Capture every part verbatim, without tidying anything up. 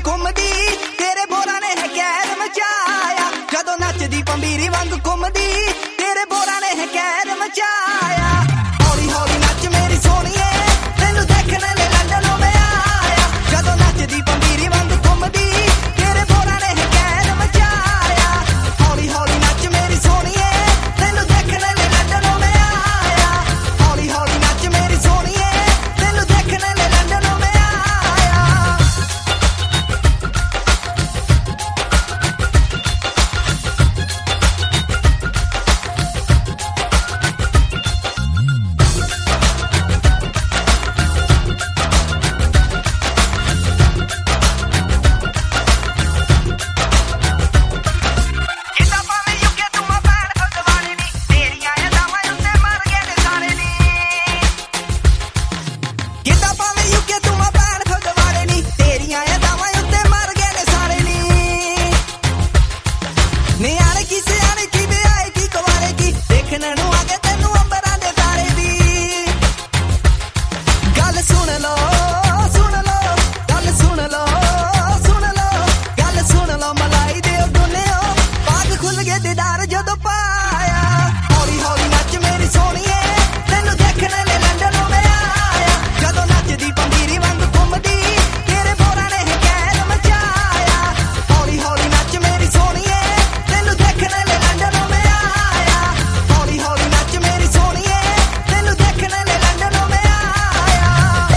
ਘੁੰਮਦੀ ਤੇਰੇ ਬੋਰਾਂ ਨੇ ਹੈ ਕਹਿਰ ਮਚਾਇਆ ਜਦੋਂ ਨੱਚਦੀ ਪੰਬੀਰੀ ਵਾਂਗ ਘੁੰਮਦੀ ਤੇਰੇ ਬੋਰਾਂ ਨੇ ਹੈ ਕਹਿਰ ਮਚਾਇਆ ਹੌਲੀ ਹੌਲੀ ਨੱਚ ਮੇਰੀ ਸੋਹਣੀਏ ਤੈਨੂੰ ਦੇਖਣ ਲਈ ਲੰਡਨੋਂ ਮੈਂ ਆਇਆ ਜਦੋਂ ਨੱਚਦੀ ਪੰਬੀਰੀ ਵਾਂਗ ਘੁੰਮਦੀ ਤੇਰੇ ਬੋਰਾਂ ਨੇ ਹੈ ਕਹਿਰ ਮਚਾਇਆ ਹੌਲੀ ਹੌਲੀ ਨੱਚ ਮੇਰੀ ਸੋਹਣੀਏ ਤੈਨੂੰ ਦੇਖਣ ਲਈ ਲੰਡਨੋਂ ਮੈਂ ਆਇਆ ਹੌਲੀ ਹੌਲੀ ਨੱਚ ਮੇਰੀ ਸੋਹਣੀਏ ਤੈਨੂੰ ਦੇਖਣ ਲਈ ਲੰਡਨੋਂ ਮੈਂ ਆਇਆ ਜਦੋਂ ਪਾਇਆ ਹੌਲੀ ਹੌਲੀ ਨੱਚ ਮੇਰੀ ਸੋਹਣੀਏ ਤੈਨੂੰ ਦੇਖਣ ਲਈ ਲੰਡਨੋਂ ਮੈਂ ਆਇਆ ਜਦੋਂ ਨੱਚਦੀ ਪੰਬੀਰੀ ਵਾਂਗ ਘੁੰਮਦੀ ਤੇਰੇ ਬੋਰਾਂ ਨੇ ਹੈ ਕਹਿਰ ਮਚਾਇਆ ਹੌਲੀ ਹੌਲੀ ਨੱਚ ਮੇਰੀ ਸੋਹਣੀਏ ਤੈਨੂੰ ਦੇਖਣ ਲਈ ਲੰਡਨੋਂ ਮੈਂ ਆਇਆ ਹੌਲੀ ਹੌਲੀ ਨੱਚ ਮੇਰੀ ਸੋਹਣੀਏ ਤੈਨੂੰ ਦੇਖਣ ਲਈ ਲੰਡਨੋਂ ਮੈਂ ਆਇਆ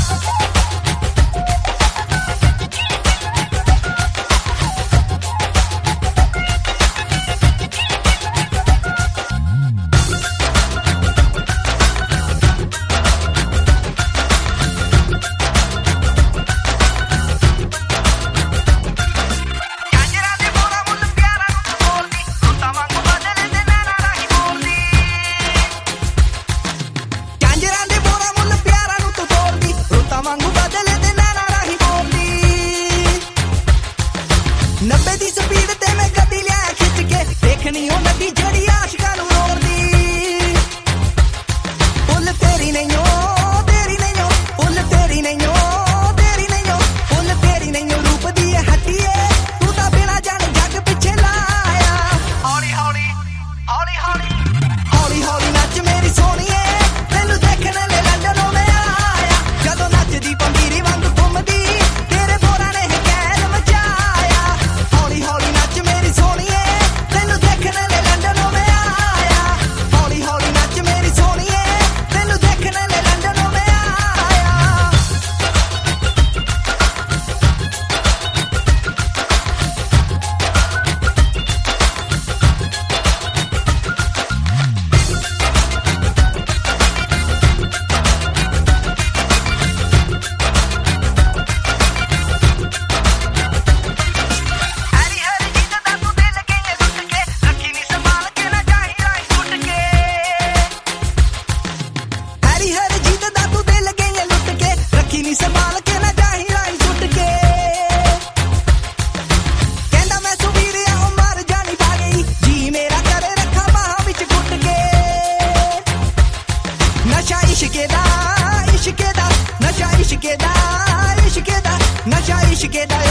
ਨੱਬੇ ਦੀ ਸਪੀਡ ਤੇ ਮੈਂ ਗੱਡੀ ਲਿਆ ਖਿੱਚ ਕੇ ਦੇਖਣੀ ਉਹ ਨਦੀ ਜਿਹੜੀ ਆਸ਼ਕਾਂ ਨੂੰ ਰੋੜਦੀ ਫੁੱਲ ਤੇਰੀ ਨਹੀਂ ਓ ਤੇਰੀ ਨਹੀਂ ਓ ਫੁੱਲ ਤੇਰੀ ਨਹੀਂ ਓ ਤੇਰੀ ਨਹੀਂ ਓ ਫੁੱਲ ਤੇਰੀ ਨਹੀਂ ਓ ਰੂਪ ਦੀ ਇਹ ਹੱਡੀਏ ਤੂੰ ਤਾਂ ਬਿਨਾਂ ਜਾਣ ਜੱਗ ਪਿੱਛੇ ਲਾਇਆ ਹੌਲੀ ਹੌਲੀ ਹੌਲੀ ਹੌਲੀ ਹੌਲੀ ਹੌਲੀ ਨੱਚ ਮੇਰੀ ਸੋਹਣੀਏ ਤੈਨੂੰ ਦੇਖਣ ਲਈ ਲੰਡਨੋਂ ਮੈਂ ਆਇਆ ਜਦੋਂ ਨੱਚਦੀ ਪੰਬੀਰੀ ਵਾਂਗ ਘੁੰਮਦੀ ਤੇਰੇ ਬੋਰਾਂ ਨੇ ਹੈ ਕਹਿਰ ਮਚਾਇਆ ਹੌਲੀ ਹੌਲੀ ਨੱਚ ਮੇਰੀ ਸੋਹਣੀਏ ਤੈਨੂੰ ਦੇਖਣ ਲਈ ਲੰਡਨੋਂ ਮੈਂ ਆਇਆ ਹੌਲੀ ਹੌਲੀ ਨੱਚ ਮੇਰੀ ਸੋਹਣੀਏ ਤੈਨੂੰ ਦੇਖਣ ਲਈ ਲੰਡਨੋਂ ਮੈਂ ਆਇਆ ਹਰੀ ਹਰੀ ਜੀਤ ਦਾ ਤੂੰ ਦਿਲ ਗਈਏ ਲੁੱਟ ਕੇ ਰੱਖੀ ਨੀ ਸੰਭਾਲ ਕੇ ਨਾ ਜਾਹੀ ਰਾਈ ਸੁੱਟ ਕੇ ਹਰੀ ਹਰੀ ਜੀਤ ਦਾ ਤੂੰ ਦਿਲ ਗਈਏ ਲੁੱਟ ਕੇ ਰੱਖੀ ਨੀ ਸੰਭਾਲ ਕੇ ਨਾ ਜਾਹੀ ਰਾਈ ਸੁੱਟ ਕੇ ਕਹਿੰਦਾ ਮੈਂ ਸੁਵੀਰਿਆ ਉਹ ਮਰ ਜਾਣੀ ਪਾ ਗਈ ਜੀ ਮੇਰਾ ਕਰੇ ਰੱਖਾ ਬਾਹਾਂ ਵਿੱਚ ਘੁੱਟ ਕੇ ਨਸ਼ਾ ਇਸ਼ਕੇ ਦਾ ਇਸ਼ਕੇ ਦਾ ਨਸ਼ਾ ਇਸ਼ਕੇ ਦਾ ਇਸ਼ਕੇ ਦਾ ਨਸ਼ਾ ਇਸ਼ਕੇ ਦਾ